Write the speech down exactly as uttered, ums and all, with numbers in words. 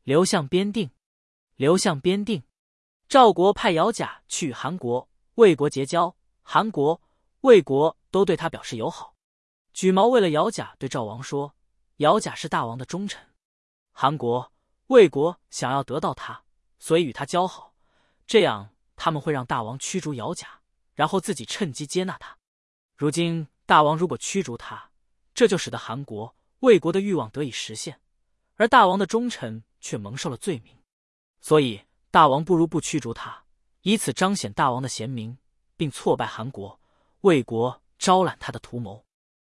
刘向边定。刘向边定。赵国派姚贾去与韩国、魏国结交，韩国、魏国都对他表示友好。举毛为了姚贾对赵王说，姚贾是大王的忠臣，韩国、魏国想要得到他，所以与他交好，这样他们会让大王驱逐姚贾，然后自己趁机接纳他。如今大王如果驱逐他，这就使得韩国、魏国的欲望得以实现，而大王的忠臣却蒙受了罪名，所以大王不如不驱逐他，以此彰显大王的贤明，并挫败韩国、魏国招揽他的图谋。